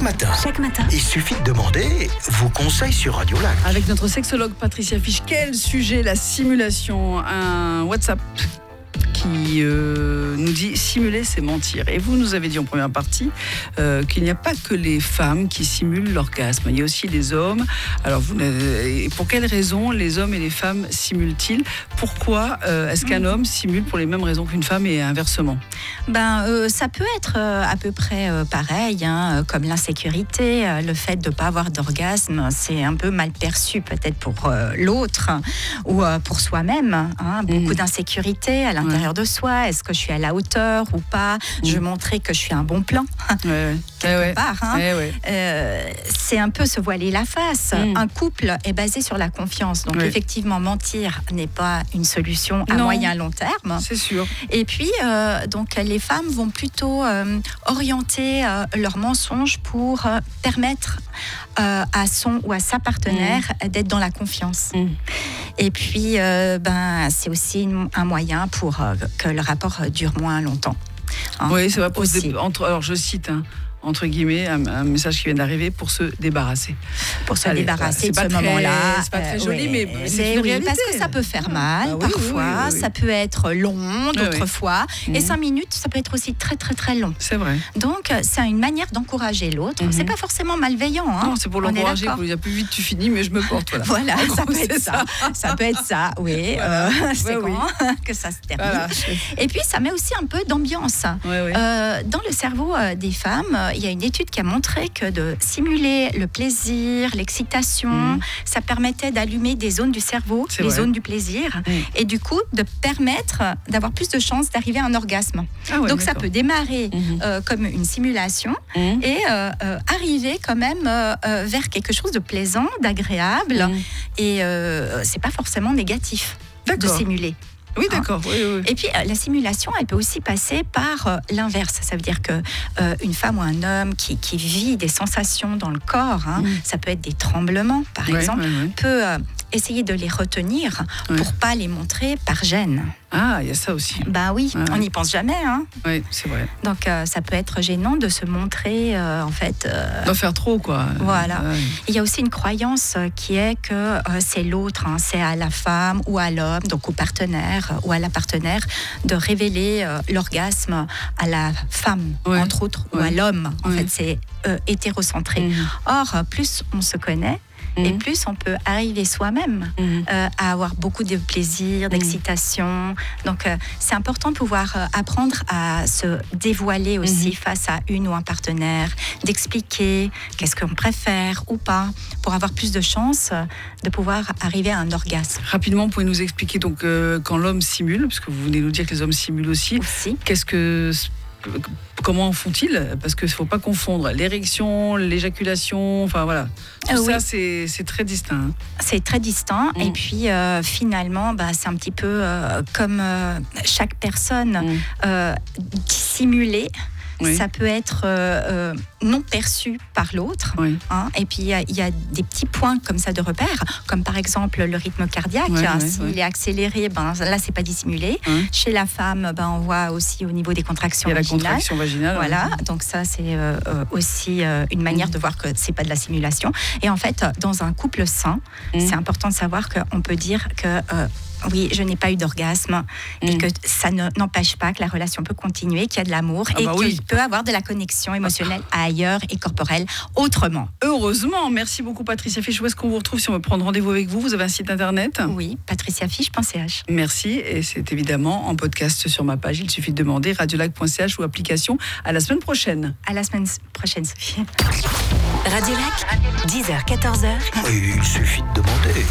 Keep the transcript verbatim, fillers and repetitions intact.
Chaque matin, Chaque matin. il suffit de demander vos conseils sur Radio Lac. Avec notre sexologue Patricia Fiche, quel sujet? La simulation. Un WhatsApp qui euh, nous dit simuler c'est mentir. Et vous nous avez dit en première partie euh, qu'il n'y a pas que les femmes qui simulent l'orgasme, il y a aussi les hommes. Alors vous, euh, pour quelles raisons les hommes et les femmes simulent-ils? Pourquoi euh, est-ce qu'un homme simule pour les mêmes raisons qu'une femme et inversement? Ben, euh, ça peut être euh, à peu près euh, pareil, hein, euh, comme l'insécurité, euh, le fait de ne pas avoir d'orgasme, c'est un peu mal perçu peut-être pour euh, l'autre hein, ou euh, pour soi-même. Hein, beaucoup mmh. d'insécurité à l'intérieur ouais. de soi. Est-ce que je suis à la hauteur ou pas? mmh. Je veux montrer que je suis un bon plan. Ouais, ouais. Quelque ouais, part. Hein. Ouais, ouais. Euh, c'est un peu se voiler la face. mmh. Un couple est basé sur la confiance. Donc ouais. effectivement, mentir n'est pas une solution à non. moyen long terme. C'est sûr. Et puis, euh, donc, les femmes vont plutôt euh, orienter euh, leurs mensonges pour euh, permettre euh, à son ou à sa partenaire mmh. d'être dans la confiance. Mmh. Et puis, euh, ben, c'est aussi un moyen pour euh, que le rapport dure moins longtemps. Hein, oui, c'est vrai. Pour se dé- entre, alors, je cite... Hein. entre guillemets, un, un message qui vient d'arriver pour se débarrasser. Pour se Allez, débarrasser voilà. de ce très, moment-là. C'est pas très joli, euh, mais ouais, c'est, c'est une oui, réalité. Parce que ça peut faire mal, ah, oui, parfois. Oui, oui, oui. Ça peut être long, d'autres oui, oui. fois. Mmh. Et cinq minutes, ça peut être aussi très, très, très long. C'est vrai. Donc, c'est une manière d'encourager l'autre. Mmh. C'est pas forcément malveillant. Hein. Non, c'est pour l'encourager. Pour dire plus vite tu finis, mais je me porte. Voilà, voilà ça peut être ça. Ça peut être ça, oui. Voilà. Euh, c'est ouais, quand oui. que ça se termine. Voilà. Et puis, ça met aussi un peu d'ambiance. Ouais, ouais. Euh, dans le cerveau des femmes, il y a une étude qui a montré que de simuler le plaisir, l'excitation, mmh. ça permettait d'allumer des zones du cerveau, c'est les vrai. zones du plaisir, mmh. et du coup de permettre d'avoir plus de chances d'arriver à un orgasme. Ah ouais, Donc d'accord. ça peut démarrer mmh. euh, comme une simulation mmh. et euh, euh, arriver quand même euh, euh, vers quelque chose de plaisant, d'agréable, mmh. et euh, c'est pas forcément négatif d'accord. de simuler. Oui, d'accord. Hein. Oui, oui. Et puis, euh, la simulation, elle peut aussi passer par euh, l'inverse. Ça veut dire qu'une euh, femme ou un homme qui, qui vit des sensations dans le corps, hein, mmh. ça peut être des tremblements, par ouais, exemple, ouais, ouais. peut euh, essayer de les retenir ouais. pour ne pas les montrer par gêne. Ah, il y a ça aussi. Bah oui, ouais, on n'y pense jamais. Hein. Oui, c'est vrai. Donc, euh, ça peut être gênant de se montrer, euh, en fait... Euh, d'en faire trop, quoi. Voilà. Ouais. Il y a aussi une croyance qui est que euh, c'est l'autre, hein, c'est à la femme ou à l'homme, donc au partenaire ou à la partenaire, de révéler euh, l'orgasme à la femme, ouais. entre autres, ouais. ou à l'homme. En ouais. fait, c'est euh, hétérocentré. Mmh. Or, plus on se connaît, Mmh. et plus on peut arriver soi-même mmh. euh, à avoir beaucoup de plaisir, d'excitation. Mmh. Donc, euh, c'est important de pouvoir euh, apprendre à se dévoiler aussi mmh. face à une ou un partenaire, d'expliquer qu'est-ce qu'on préfère ou pas, pour avoir plus de chances de pouvoir arriver à un orgasme. Rapidement, vous pouvez nous expliquer donc euh, quand l'homme simule, parce que vous venez nous dire que les hommes simulent aussi, aussi. Qu'est-ce que... Comment font-ils? Parce qu'il ne faut pas confondre l'érection, l'éjaculation, enfin voilà. Tout euh, ça, oui. c'est, c'est très distinct. Hein. C'est très distinct. Mmh. Et puis, euh, finalement, bah, c'est un petit peu euh, comme euh, chaque personne mmh. euh, simulée. Oui. Ça peut être euh, non perçu par l'autre. Oui. Hein, et puis, il y, y a des petits points comme ça de repère, comme par exemple le rythme cardiaque. Oui, hein, oui, S'il oui. est accéléré, ben, là, c'est pas dissimulé. Oui. Chez la femme, ben, on voit aussi au niveau des contractions vaginales. Il y a vaginales. La contraction vaginale. Voilà. Oui. Donc ça, c'est euh, aussi euh, une manière mmh. de voir que c'est pas de la simulation. Et en fait, dans un couple sain, mmh. c'est important de savoir qu'on peut dire que... Euh, oui, je n'ai pas eu d'orgasme mmh. et que ça ne, n'empêche pas que la relation peut continuer, qu'il y a de l'amour ah et bah qu'il oui. peut avoir de la connexion émotionnelle ah. ailleurs et corporelle autrement. Heureusement. Merci beaucoup Patricia Fiche. Où est-ce qu'on vous retrouve si on veut prendre rendez-vous avec vous? Vous avez un site internet? Oui, patricia fiche point c h. Merci et c'est évidemment en podcast sur ma page. Il suffit de demander radiolac point c h ou application. À la semaine prochaine. À la semaine prochaine, Sophie. Radio Lac, dix heures quatorze heures. Il suffit de demander.